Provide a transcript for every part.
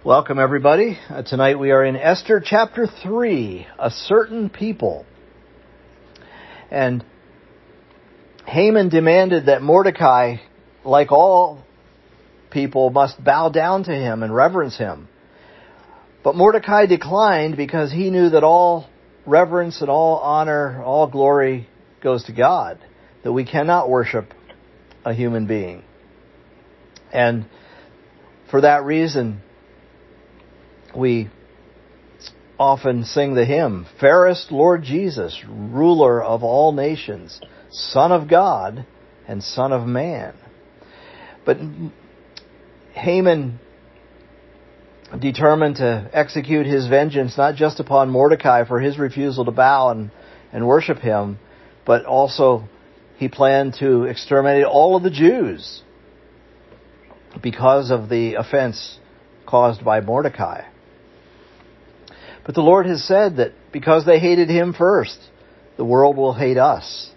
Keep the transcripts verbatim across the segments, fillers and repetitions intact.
Welcome, everybody. Uh, tonight we are in Esther chapter three, A Certain People. And Haman demanded that Mordecai, like all people, must bow down to him and reverence him. But Mordecai declined because he knew that all reverence and all honor, all glory goes to God, that we cannot worship a human being. And for that reason, we often sing the hymn, Fairest Lord Jesus, ruler of all nations, Son of God and Son of Man. But Haman determined to execute his vengeance not just upon Mordecai for his refusal to bow and, and worship him, but also he planned to exterminate all of the Jews because of the offense caused by Mordecai. But the Lord has said that because they hated him first, the world will hate us.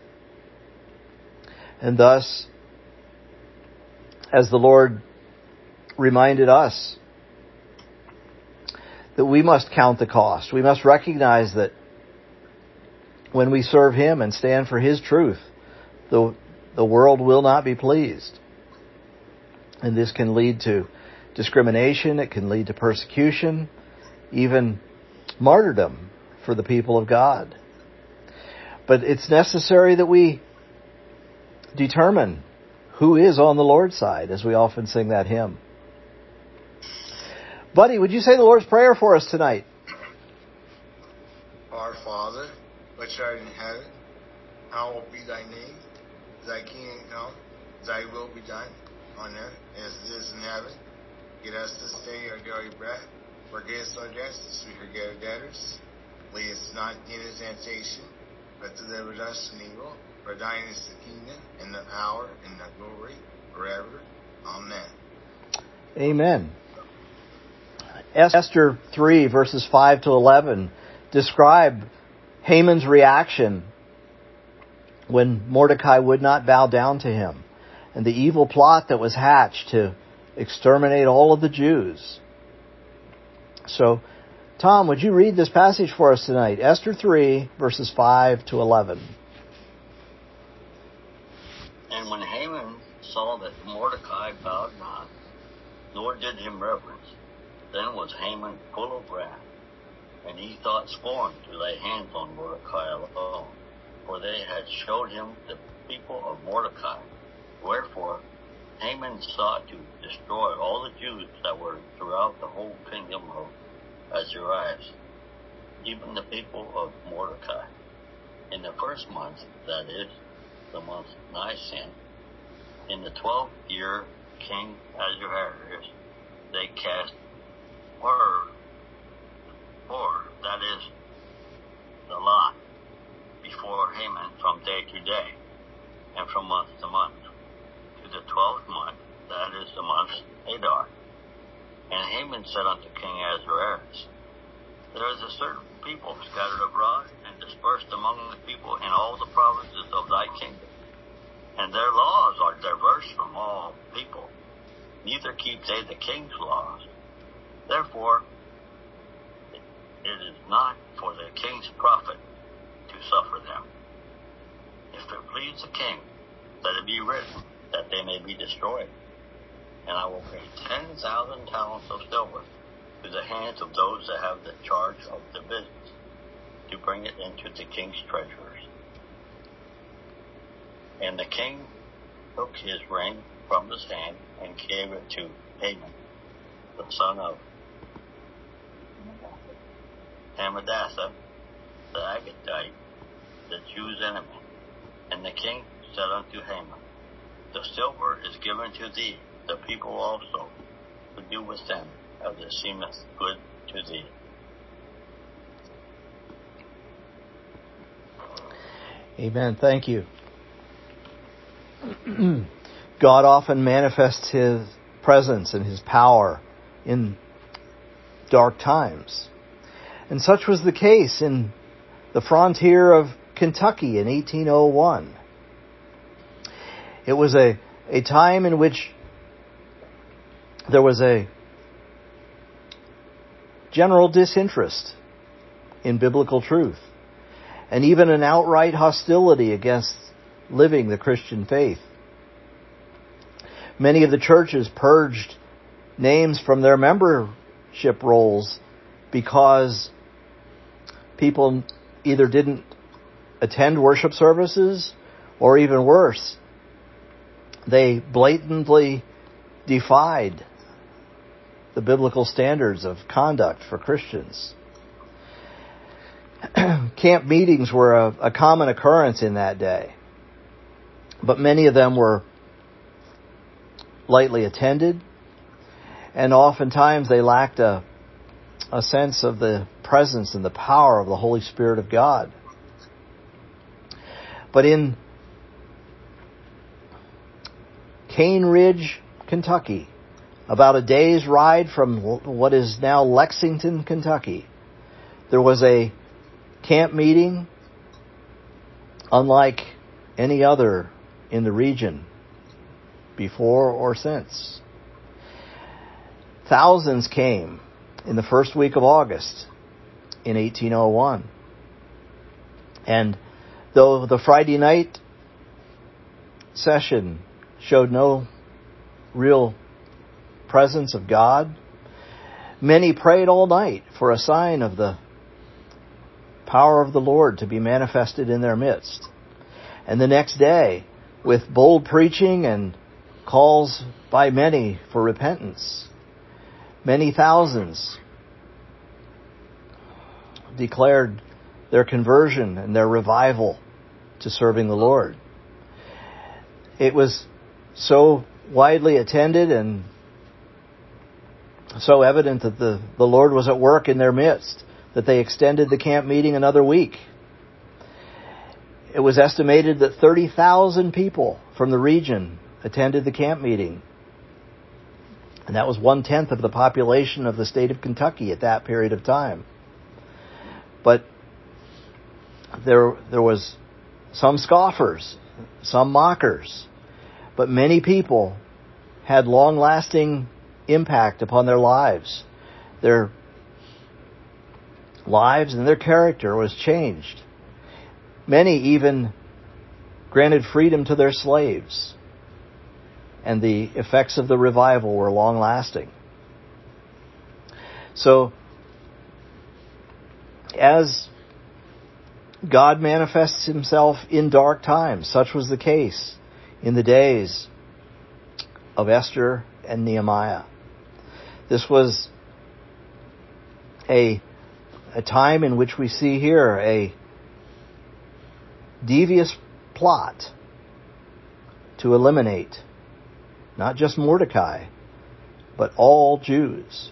And thus, as the Lord reminded us, that we must count the cost. We must recognize that when we serve him and stand for his truth, the, the world will not be pleased. And this can lead to discrimination, it can lead to persecution, even martyrdom for the people of God. But it's necessary that we determine who is on the Lord's side, as we often sing that hymn. Buddy, would you say the Lord's Prayer for us tonight? Our Father, which art in heaven, hallowed be thy name. Thy kingdom come, thy will be done, on earth as it is in heaven. Give us this day our daily bread. Forgive us our debts, as we forgive our debtors. Lead us not into temptation, but deliver us from evil. For thine is the kingdom, and the power, and the glory, forever. Amen. Amen. Esther three, verses five to eleven, describe Haman's reaction when Mordecai would not bow down to him, and the evil plot that was hatched to exterminate all of the Jews. So, Tom, would you read this passage for us tonight? Esther three, verses five to eleven. And when Haman saw that Mordecai bowed not, nor did him reverence, then was Haman full of wrath, and he thought scorn to lay hands on Mordecai alone, for they had showed him the people of Mordecai. Wherefore Haman sought to destroy all the Jews that were throughout the whole kingdom of Ahasuerus, even the people of Mordecai. In the first month, that is, the month Nisan, in the twelfth year, King Ahasuerus, they cast word, or that is, the lot, before Haman from day to day, and from month to month, to the twelfth month, that is the month Adar. And Haman said unto King Ahasuerus, There is a certain people scattered abroad and dispersed among the people in all the provinces of thy kingdom, and their laws are diverse from all people, neither keep they the king's laws. Therefore, it is not for the king's profit to suffer them. If it please the king, let it be written that they may be destroyed. And I will pay ten thousand talents of silver to the hands of those that have the charge of the business, to bring it into the king's treasurers. And the king took his ring from his hand and gave it to Haman, the son of Hammedatha, the Agagite, the Jew's enemy. And the king said unto Haman, The silver is given to thee, the people also, to do with them as it seemeth good to thee. Amen. Thank you. God often manifests his presence and his power in dark times. And such was the case in the frontier of Kentucky in eighteen oh one. It was a, a time in which there was a general disinterest in biblical truth, and even an outright hostility against living the Christian faith. Many of the churches purged names from their membership rolls because people either didn't attend worship services, or even worse, they blatantly defied the biblical standards of conduct for Christians. Camp meetings were a, a common occurrence in that day, but many of them were lightly attended, and oftentimes they lacked a, a sense of the presence and the power of the Holy Spirit of God. But in Cane Ridge, Kentucky, about a day's ride from what is now Lexington, Kentucky, there was a camp meeting unlike any other in the region before or since. Thousands came in the first week of August in eighteen oh one. And though the Friday night session showed no real presence of God, many prayed all night for a sign of the power of the Lord to be manifested in their midst. And the next day, with bold preaching and calls by many for repentance, many thousands declared their conversion and their revival to serving the Lord. It was so widely attended and so evident that the, the Lord was at work in their midst that they extended the camp meeting another week. It was estimated that thirty thousand people from the region attended the camp meeting. And that was one-tenth of the population of the state of Kentucky at that period of time. But there, there was some scoffers, some mockers, but many people had long-lasting impact upon their lives. Their lives and their character was changed. Many even granted freedom to their slaves, and the effects of the revival were long-lasting. So, as God manifests himself in dark times, such was the case in the days of Esther and Nehemiah. This was a, a time in which we see here a devious plot to eliminate not just Mordecai, but all Jews.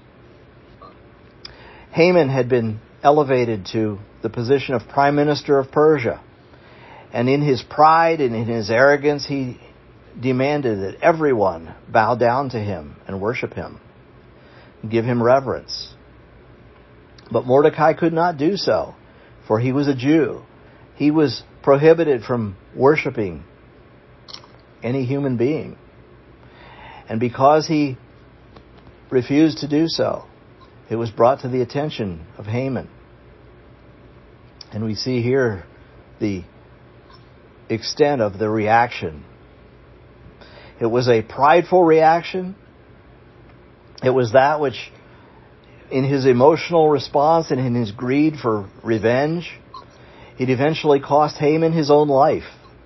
Haman had been elevated to the position of Prime Minister of Persia, and in his pride and in his arrogance, he demanded that everyone bow down to him and worship him, and give him reverence. But Mordecai could not do so, for he was a Jew. He was prohibited from worshiping any human being. And because he refused to do so, it was brought to the attention of Haman. And we see here the extent of the reaction. It was a prideful reaction. It was that which, in his emotional response and in his greed for revenge, it eventually cost Haman his own life.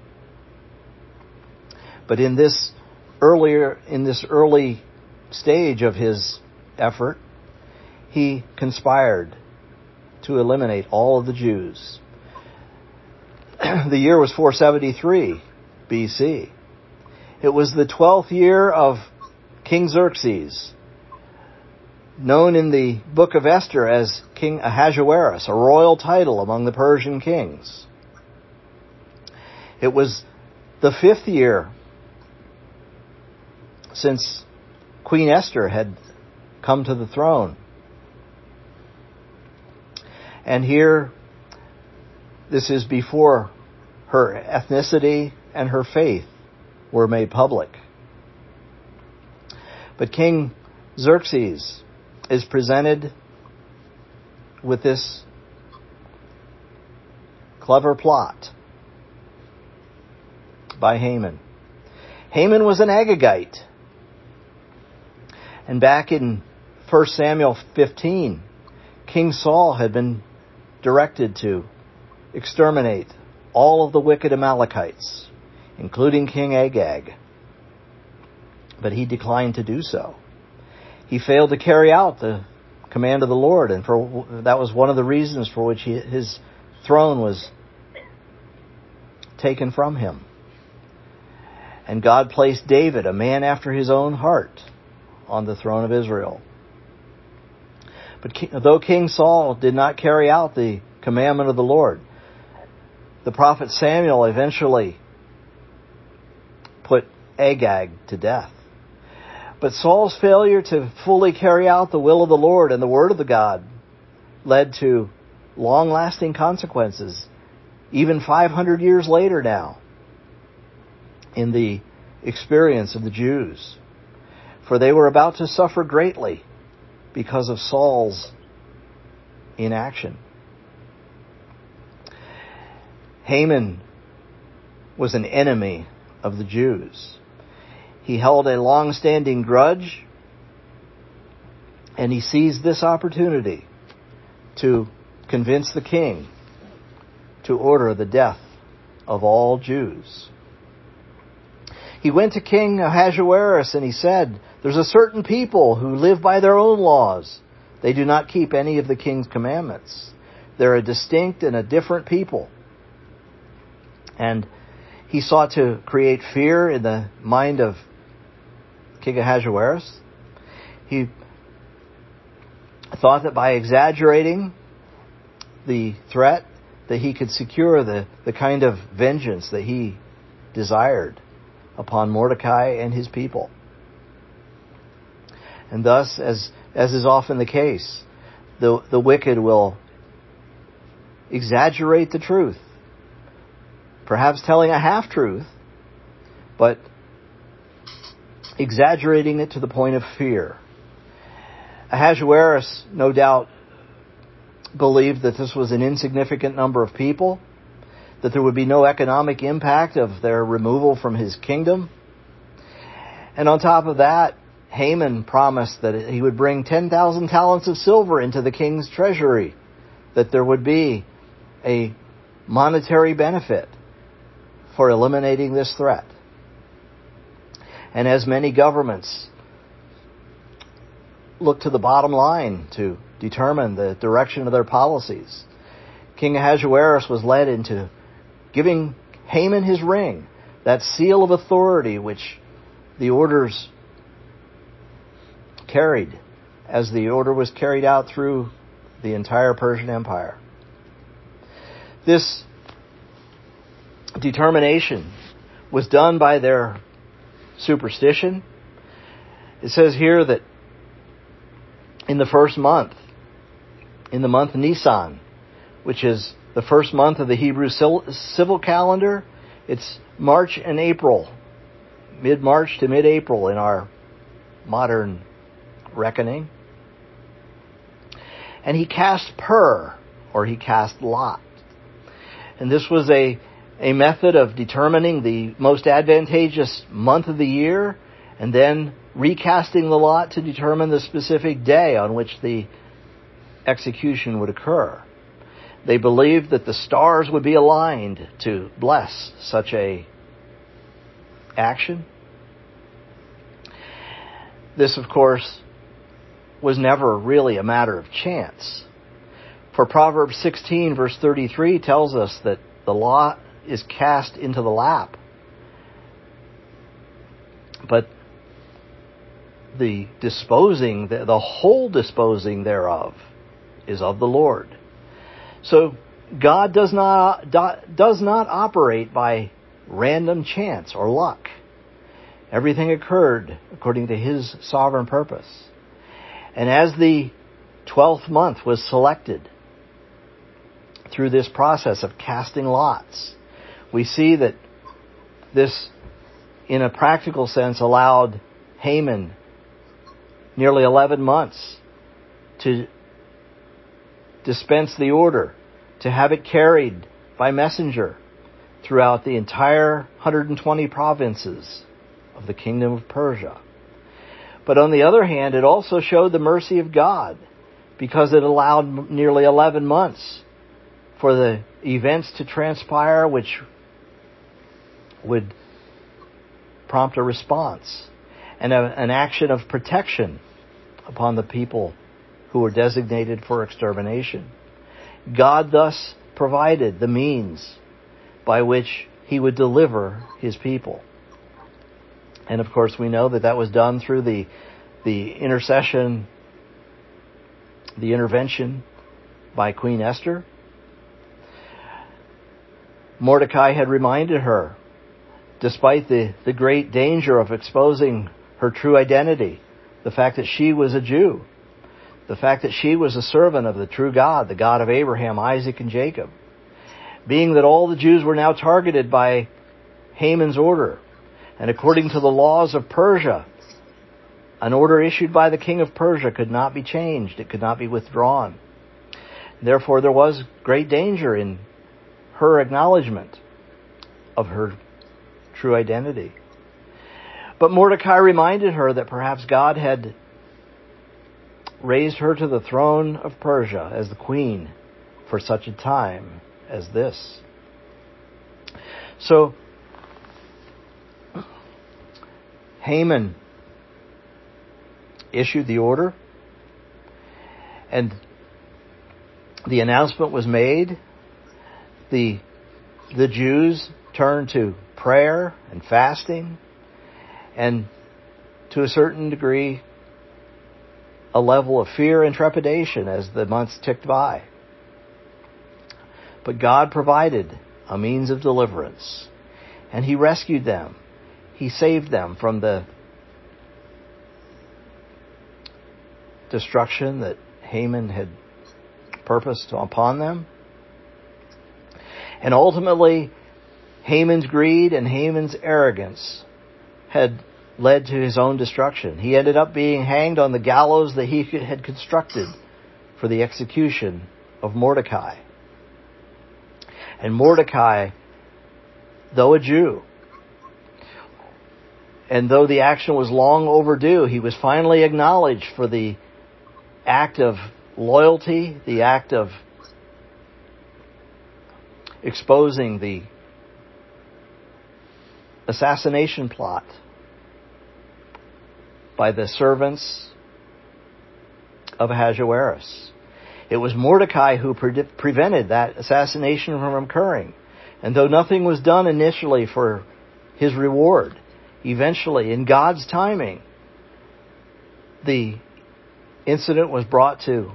But in this earlier, in this early stage of his effort, he conspired to eliminate all of the Jews. The year was four seventy-three B C. It was the twelfth year of King Xerxes, known in the book of Esther as King Ahasuerus, a royal title among the Persian kings. It was the fifth year since Queen Esther had come to the throne. And here, this is before her ethnicity and her faith were made public. But King Xerxes is presented with this clever plot by Haman. Haman was an Agagite. And back in First Samuel fifteen, King Saul had been directed to exterminate all of the wicked Amalekites, including King Agag. But he declined to do so. He failed to carry out the command of the Lord, and for that was one of the reasons for which he, his throne was taken from him. And God placed David, a man after his own heart, on the throne of Israel. But though King Saul did not carry out the commandment of the Lord, the prophet Samuel eventually put Agag to death. But Saul's failure to fully carry out the will of the Lord and the word of the God led to long-lasting consequences, even five hundred years later now, in the experience of the Jews. For they were about to suffer greatly because of Saul's inaction. Haman was an enemy of the Jews. He held a long-standing grudge, and he seized this opportunity to convince the king to order the death of all Jews. He went to King Ahasuerus and he said, "There's a certain people who live by their own laws. They do not keep any of the king's commandments. They're a distinct and a different people." And he sought to create fear in the mind of King Ahasuerus. He thought that by exaggerating the threat, that he could secure the, the kind of vengeance that he desired upon Mordecai and his people. And thus, as as is often the case, the, the wicked will exaggerate the truth, perhaps telling a half-truth, but exaggerating it to the point of fear. Ahasuerus, no doubt, believed that this was an insignificant number of people, that there would be no economic impact of their removal from his kingdom. And on top of that, Haman promised that he would bring ten thousand talents of silver into the king's treasury, that there would be a monetary benefit for eliminating this threat. And as many governments look to the bottom line to determine the direction of their policies, King Ahasuerus was led into giving Haman his ring, that seal of authority which the orders carried, as the order was carried out through the entire Persian Empire. This determination was done by their superstition. It says here that in the first month, in the month Nisan, which is the first month of the Hebrew civil calendar, it's March and April, mid-March to mid-April in our modern reckoning. And he cast pur, or he cast lot. And this was a, a method of determining the most advantageous month of the year, and then recasting the lot to determine the specific day on which the execution would occur. They believed that the stars would be aligned to bless such a action. This, of course, was never really a matter of chance. For Proverbs sixteen, verse thirty-three, tells us that the lot is cast into the lap. But the disposing, the, the whole disposing thereof, is of the Lord. So God does not does not operate by random chance or luck. Everything occurred according to His sovereign purpose. And as the twelfth month was selected through this process of casting lots, we see that this, in a practical sense, allowed Haman nearly eleven months to dispensed the order to have it carried by messenger throughout the entire one hundred twenty provinces of the kingdom of Persia. But on the other hand, it also showed the mercy of God, because it allowed nearly eleven months for the events to transpire which would prompt a response and a, an action of protection upon the people who were designated for extermination. God thus provided the means by which he would deliver his people. And of course we know that that was done through the, the intercession, the intervention by Queen Esther. Mordecai had reminded her, despite the, the great danger of exposing her true identity, the fact that she was a Jew, the fact that she was a servant of the true God, the God of Abraham, Isaac, and Jacob, being that all the Jews were now targeted by Haman's order, and according to the laws of Persia, an order issued by the king of Persia could not be changed, it could not be withdrawn. Therefore, there was great danger in her acknowledgement of her true identity. But Mordecai reminded her that perhaps God had raised her to the throne of Persia as the queen for such a time as this. So, Haman issued the order, and the announcement was made. The, the Jews turned to prayer and fasting, and to a certain degree, a level of fear and trepidation as the months ticked by. But God provided a means of deliverance, and he rescued them. He saved them from the destruction that Haman had purposed upon them. And ultimately, Haman's greed and Haman's arrogance had led to his own destruction. He ended up being hanged on the gallows that he had constructed for the execution of Mordecai. And Mordecai, though a Jew, and though the action was long overdue, he was finally acknowledged for the act of loyalty, the act of exposing the assassination plot by the servants of Ahasuerus. It was Mordecai who pre- prevented that assassination from occurring. And though nothing was done initially for his reward, eventually, in God's timing, the incident was brought to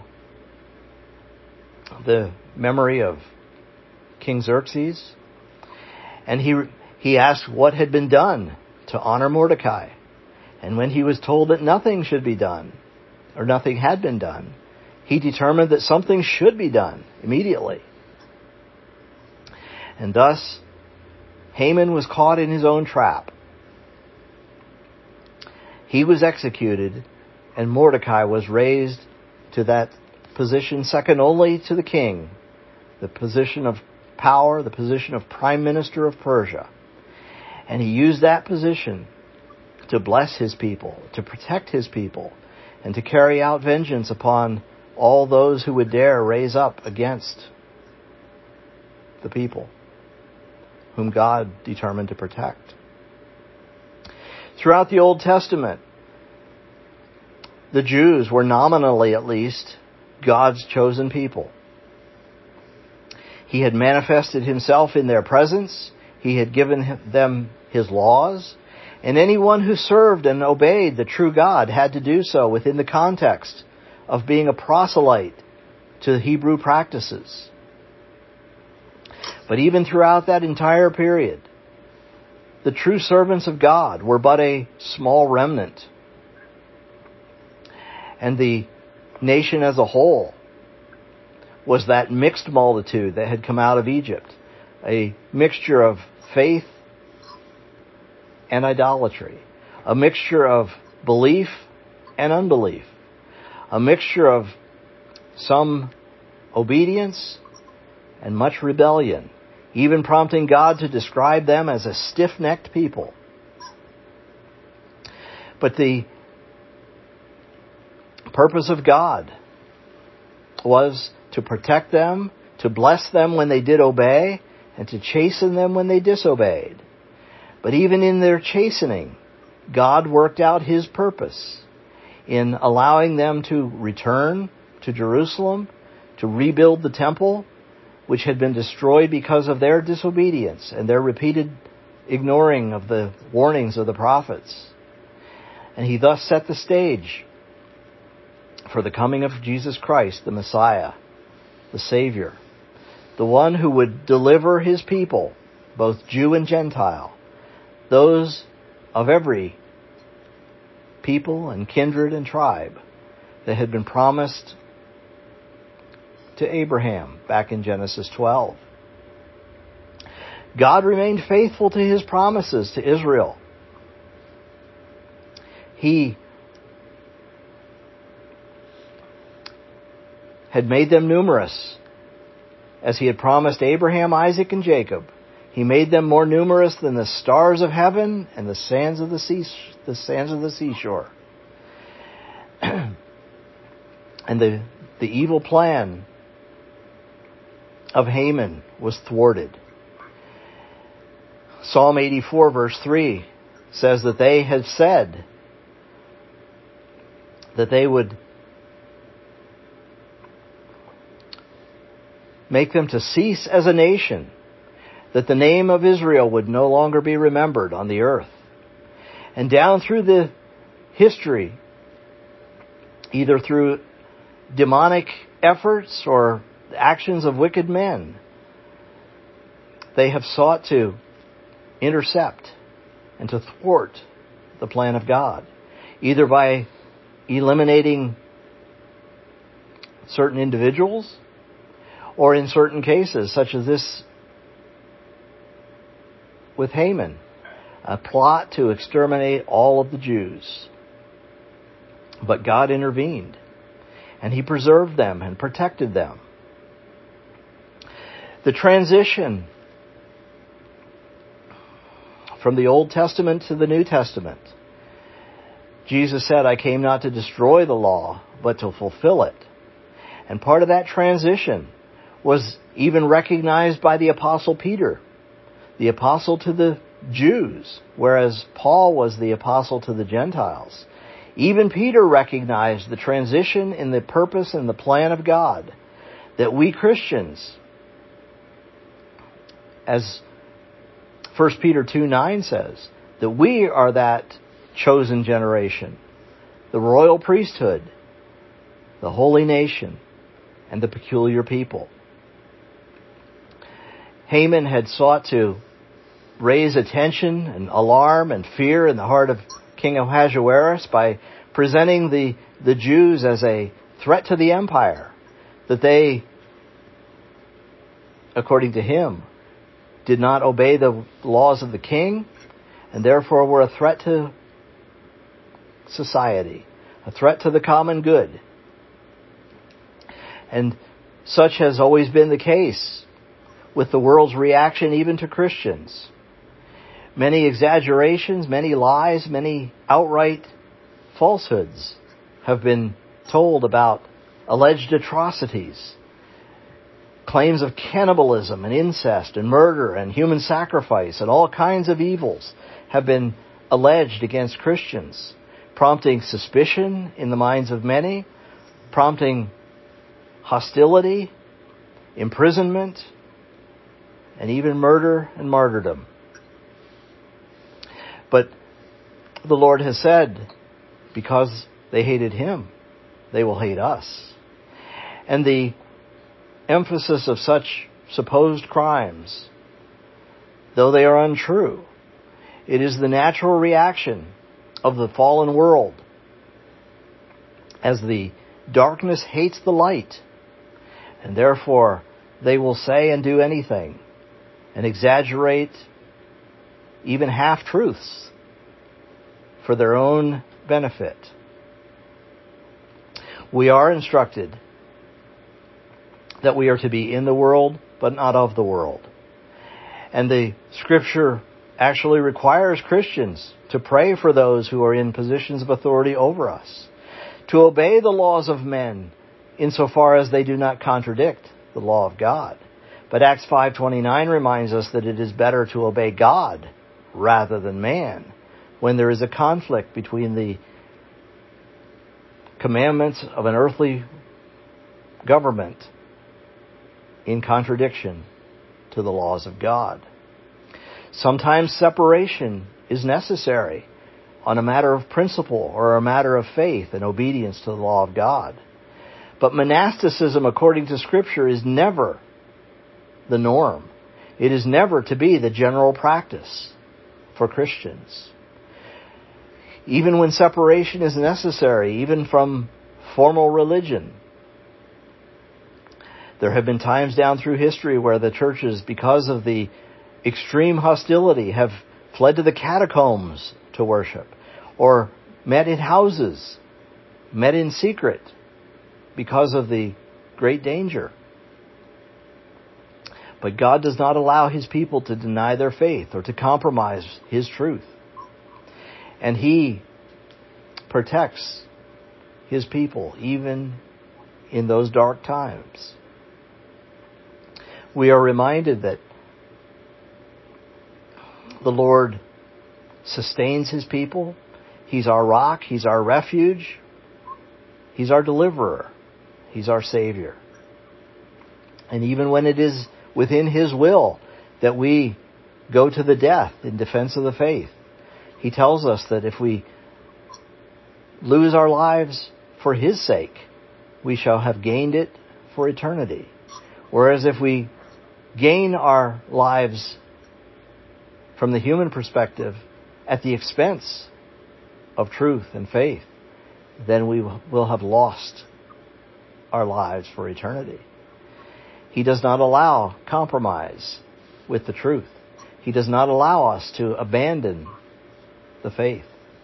the memory of King Xerxes, and he he asked what had been done to honor Mordecai. And when he was told that nothing should be done, or nothing had been done, he determined that something should be done immediately. And thus, Haman was caught in his own trap. He was executed, and Mordecai was raised to that position second only to the king, the position of power, the position of prime minister of Persia. And he used that position to bless his people, to protect his people, and to carry out vengeance upon all those who would dare raise up against the people whom God determined to protect. Throughout the Old Testament, the Jews were nominally, at least, God's chosen people. He had manifested himself in their presence. He had given them his laws. And anyone who served and obeyed the true God had to do so within the context of being a proselyte to Hebrew practices. But even throughout that entire period, the true servants of God were but a small remnant. And the nation as a whole was that mixed multitude that had come out of Egypt, a mixture of faith and idolatry, a mixture of belief and unbelief, a mixture of some obedience and much rebellion, even prompting God to describe them as a stiff-necked people. But the purpose of God was to protect them, to bless them when they did obey, and to chasten them when they disobeyed. But even in their chastening, God worked out His purpose in allowing them to return to Jerusalem, to rebuild the temple, which had been destroyed because of their disobedience and their repeated ignoring of the warnings of the prophets. And He thus set the stage for the coming of Jesus Christ, the Messiah, the Savior, the one who would deliver His people, both Jew and Gentile, those of every people and kindred and tribe that had been promised to Abraham back in Genesis twelve. God remained faithful to His promises to Israel. He had made them numerous, as He had promised Abraham, Isaac, and Jacob. He made them more numerous than the stars of heaven and the sands of the sea, the sands of the seashore. And the the evil plan of Haman was thwarted. Psalm eighty-four, verse three, says that they had said that they would make them to cease as a nation, that the name of Israel would no longer be remembered on the earth. And down through the history, either through demonic efforts or the actions of wicked men, they have sought to intercept and to thwart the plan of God, either by eliminating certain individuals, or in certain cases, such as this with Haman, a plot to exterminate all of the Jews. But God intervened, and He preserved them and protected them. The transition from the Old Testament to the New Testament, Jesus said, I came not to destroy the law, but to fulfill it. And part of that transition was even recognized by the Apostle Peter, the apostle to the Jews, whereas Paul was the apostle to the Gentiles. Even Peter recognized the transition in the purpose and the plan of God, that we Christians, as First Peter two nine says, that we are that chosen generation, the royal priesthood, the holy nation, and the peculiar people. Haman had sought to raise attention and alarm and fear in the heart of King Ahasuerus by presenting the, the Jews as a threat to the empire, that they, according to him, did not obey the laws of the king, and therefore were a threat to society, a threat to the common good. And such has always been the case with the world's reaction even to Christians. Many exaggerations, many lies, many outright falsehoods have been told about alleged atrocities, claims of cannibalism and incest and murder and human sacrifice and all kinds of evils have been alleged against Christians, prompting suspicion in the minds of many, prompting hostility, imprisonment, and even murder and martyrdom. But the Lord has said, because they hated Him, they will hate us. And the emphasis of such supposed crimes, though they are untrue, it is the natural reaction of the fallen world as the darkness hates the light, and therefore they will say and do anything and exaggerate even half-truths for their own benefit. We are instructed that we are to be in the world, but not of the world. And the Scripture actually requires Christians to pray for those who are in positions of authority over us, to obey the laws of men insofar as they do not contradict the law of God. But Acts five twenty-nine reminds us that it is better to obey God rather than man when there is a conflict between the commandments of an earthly government in contradiction to the laws of God. Sometimes separation is necessary on a matter of principle or a matter of faith and obedience to the law of God. But monasticism, according to Scripture, is never the norm. It is never to be the general practice for Christians. Even when separation is necessary, even from formal religion, there have been times down through history where the churches, because of the extreme hostility, have fled to the catacombs to worship, or met in houses, met in secret because of the great danger. But God does not allow His people to deny their faith or to compromise His truth. And He protects His people even in those dark times. We are reminded that the Lord sustains His people. He's our rock. He's our refuge. He's our deliverer. He's our Savior. And even when it is within His will that we go to the death in defense of the faith, He tells us that if we lose our lives for His sake, we shall have gained it for eternity. Whereas if we gain our lives from the human perspective at the expense of truth and faith, then we will have lost our lives for eternity. He does not allow compromise with the truth. He does not allow us to abandon the faith.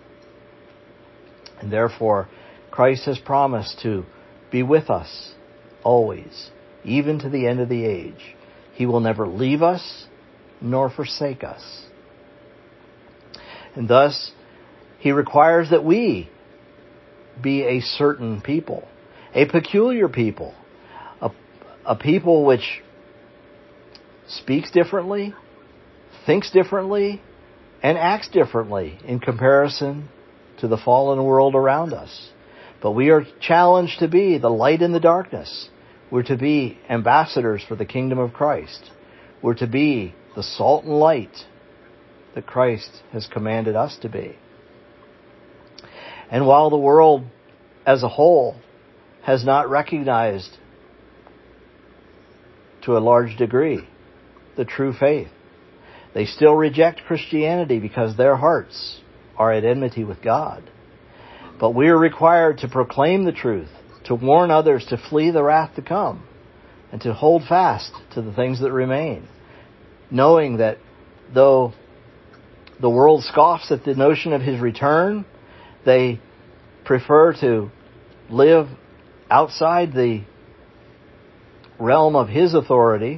And therefore, Christ has promised to be with us always, even to the end of the age. He will never leave us nor forsake us. And thus, He requires that we be a certain people, a peculiar people, a, a people which speaks differently, thinks differently, and acts differently in comparison to the fallen world around us. But we are challenged to be the light in the darkness. We're to be ambassadors for the kingdom of Christ. We're to be the salt and light that Christ has commanded us to be. And while the world as a whole has not recognized to a large degree the true faith, they still reject Christianity because their hearts are at enmity with God. But we are required to proclaim the truth, to warn others to flee the wrath to come, and to hold fast to the things that remain, knowing that though the world scoffs at the notion of His return, they prefer to live outside the realm of His authority.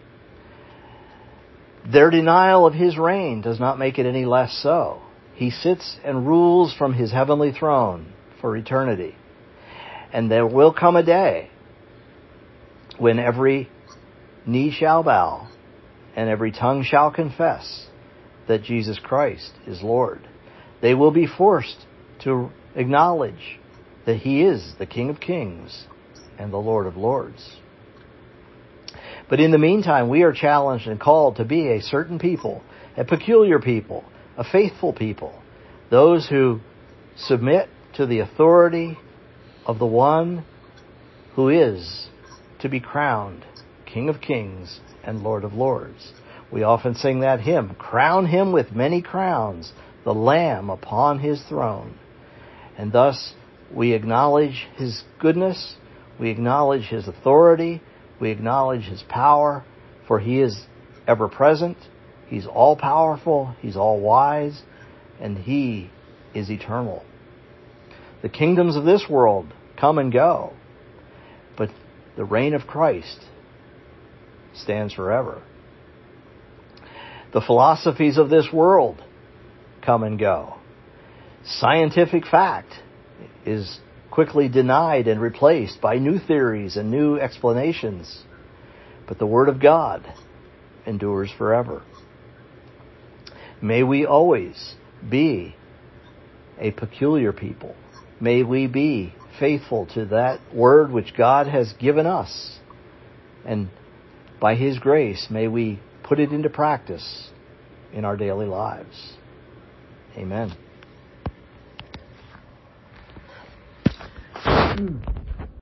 Their denial of His reign does not make it any less so. He sits and rules from His heavenly throne for eternity. And there will come a day when every knee shall bow and every tongue shall confess that Jesus Christ is Lord. They will be forced to acknowledge that He is the King of Kings and the Lord of Lords. But in the meantime, we are challenged and called to be a certain people, a peculiar people, a faithful people, those who submit to the authority of the one who is to be crowned King of Kings and Lord of Lords. We often sing that hymn, "Crown Him with many crowns, the Lamb upon His throne." And thus we acknowledge His goodness, we acknowledge His authority, we acknowledge His power, for He is ever present, He's all powerful, He's all wise, and He is eternal. The kingdoms of this world come and go, but The reign of Christ stands forever. The philosophies of this world come and go. Scientific fact is quickly denied and replaced by new theories and new explanations. But the Word of God endures forever. May we always be a peculiar people. May we be faithful to that Word which God has given us. And by His grace, may we put it into practice in our daily lives. Amen.